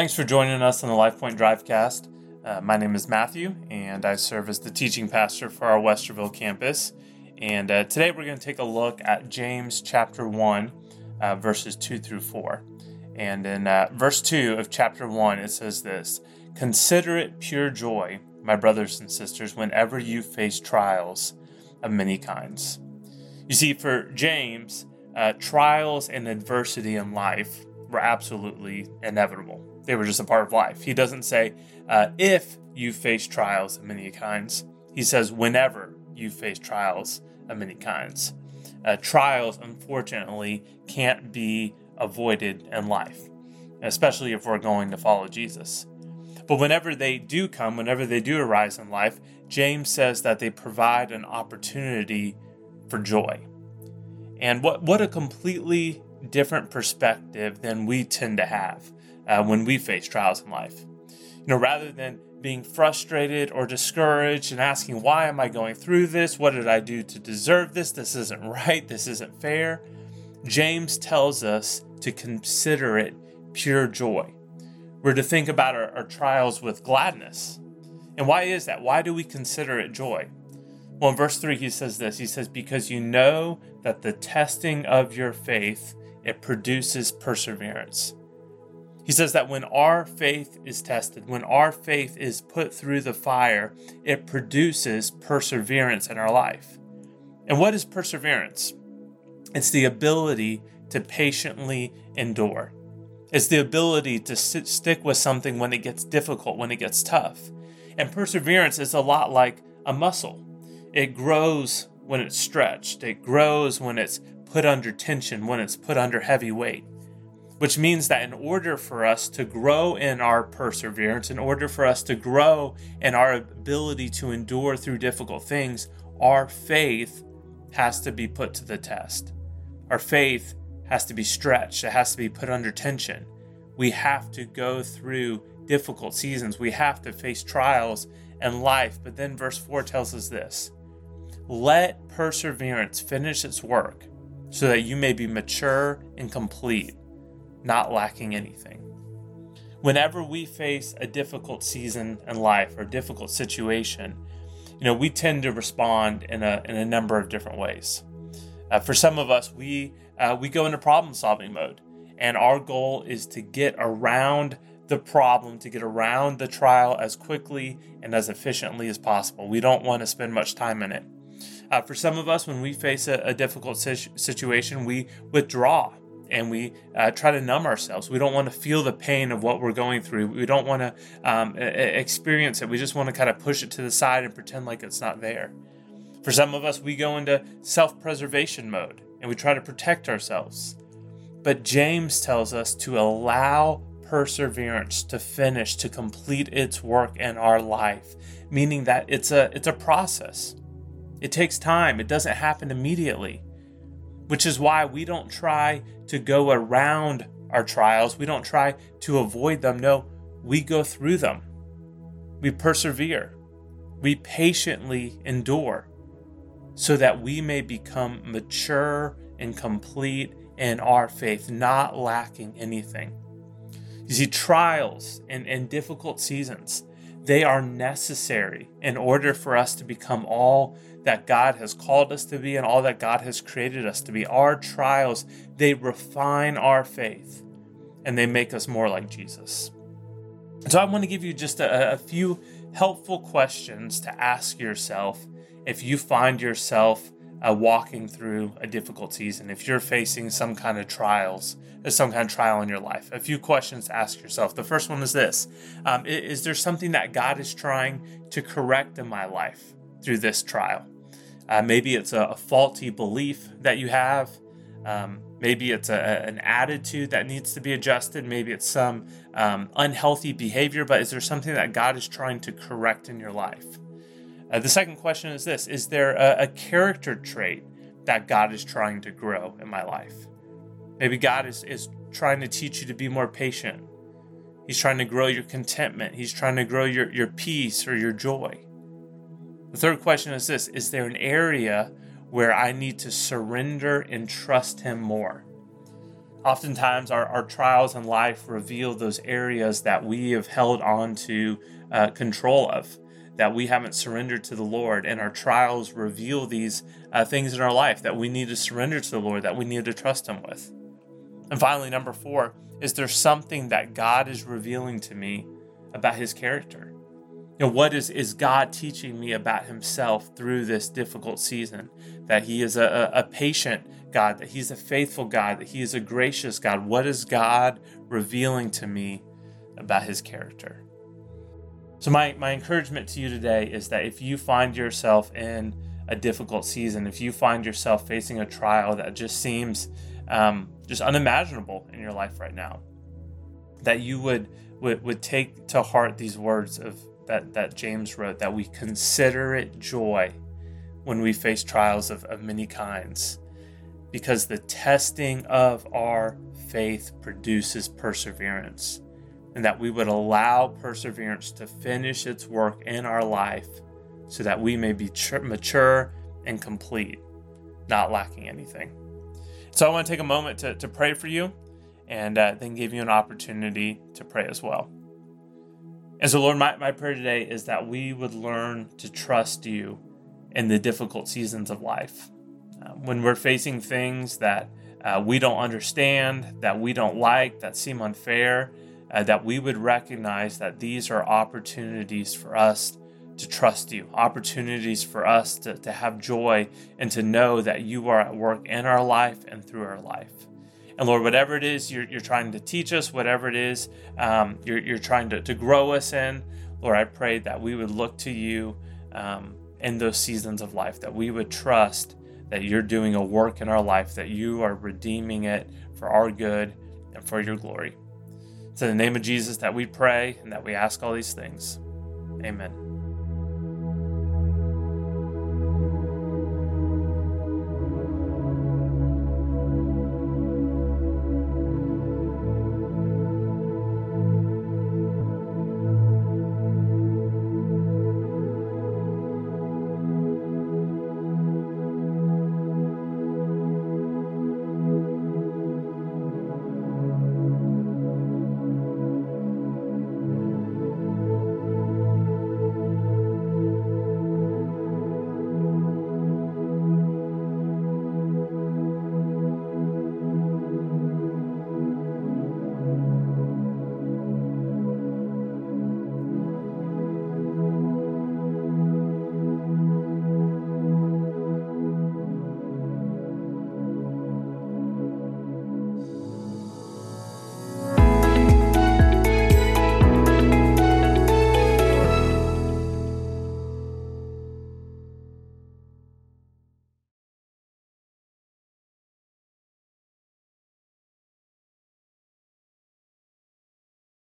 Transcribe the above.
Thanks for joining us on the LifePoint Drivecast. My name is Matthew, and I serve as the teaching pastor for our Westerville campus. And today we're going to take a look at James chapter 1, verses 2 through 4. And in verse 2 of chapter 1, it says this: "Consider it pure joy, my brothers and sisters, whenever you face trials of many kinds." You see, for James, trials and adversity in life were absolutely inevitable. They were just a part of life. He doesn't say, if you face trials of many kinds. He says, whenever you face trials of many kinds. Trials, unfortunately, can't be avoided in life, especially if we're going to follow Jesus. But whenever they do come, whenever they do arise in life, James says that they provide an opportunity for joy. And what a completely different perspective than we tend to have when we face trials in life. You know, rather than being frustrated or discouraged and asking, why am I going through this? What did I do to deserve this? This isn't right. This isn't fair. James tells us to consider it pure joy. We're to think about our trials with gladness. And why is that? Why do we consider it joy? Well, in verse 3, he says this. He says, because you know that the testing of your faith, it produces perseverance. He says that when our faith is tested, when our faith is put through the fire, it produces perseverance in our life. And what is perseverance? It's the ability to patiently endure. It's the ability to stick with something when it gets difficult, when it gets tough. And perseverance is a lot like a muscle. It grows when it's stretched. It grows when it's put under tension, when it's put under heavy weight. Which means that in order for us to grow in our perseverance, in order for us to grow in our ability to endure through difficult things, our faith has to be put to the test. Our faith has to be stretched. It has to be put under tension. We have to go through difficult seasons. We have to face trials in life. But then verse 4 tells us this: let perseverance finish its work so that you may be mature and complete, not lacking anything. Whenever we face a difficult season in life or a difficult situation, we tend to respond in a number of different ways. For some of us, we go into problem-solving mode, and our goal is to get around the problem, to get around the trial as quickly and as efficiently as possible. We don't want to spend much time in it. For some of us, when we face a difficult situation, we withdraw. And we try to numb ourselves. We don't want to feel the pain of what we're going through. We don't want to experience it. We just want to kind of push it to the side and pretend like it's not there. For some of us, we go into self-preservation mode and we try to protect ourselves. But James tells us to allow perseverance to finish, to complete its work in our life, meaning that it's a process. It takes time. It doesn't happen immediately. Which is why we don't try to go around our trials. We don't try to avoid them. No, we go through them. We persevere. We patiently endure so that we may become mature and complete in our faith, not lacking anything. You see, trials and difficult seasons, they are necessary in order for us to become all that God has called us to be and all that God has created us to be. Our trials, they refine our faith and they make us more like Jesus. So I want to give you just a few helpful questions to ask yourself if you find yourself walking through a difficult season, if you're facing some kind of trials, some kind of trial in your life. A few questions to ask yourself. The first one is this: is there something that God is trying to correct in my life through this trial? Maybe it's a faulty belief that you have. Maybe it's an attitude that needs to be adjusted. Maybe it's some unhealthy behavior, but is there something that God is trying to correct in your life? The second question is this: is there a character trait that God is trying to grow in my life? Maybe God is trying to teach you to be more patient. He's trying to grow your contentment. He's trying to grow your peace or your joy. The third question is this: is there an area where I need to surrender and trust Him more? Oftentimes, our trials in life reveal those areas that we have held on to control of, that we haven't surrendered to the Lord. And our trials reveal these things in our life that we need to surrender to the Lord, that we need to trust Him with. And finally, number 4, is there something that God is revealing to me about His character? What is God teaching me about Himself through this difficult season? That He is a patient God, that He's a faithful God, that He is a gracious God. What is God revealing to me about His character? So my encouragement to you today is that if you find yourself in a difficult season, if you find yourself facing a trial that just seems just unimaginable in your life right now, that you would take to heart these words of that James wrote, that we consider it joy when we face trials of many kinds, because the testing of our faith produces perseverance, and that we would allow perseverance to finish its work in our life so that we may be mature and complete, not lacking anything. So I want to take a moment to pray for you, and then give you an opportunity to pray as well. And so, Lord, my prayer today is that we would learn to trust you in the difficult seasons of life. When we're facing things that we don't understand, that we don't like, that seem unfair, that we would recognize that these are opportunities for us to trust you, opportunities for us to have joy and to know that you are at work in our life and through our life. And Lord, whatever it is you're trying to teach us, whatever it is you're trying to grow us in, Lord, I pray that we would look to you in those seasons of life, that we would trust that you're doing a work in our life, that you are redeeming it for our good and for your glory. It's in the name of Jesus that we pray and that we ask all these things. Amen.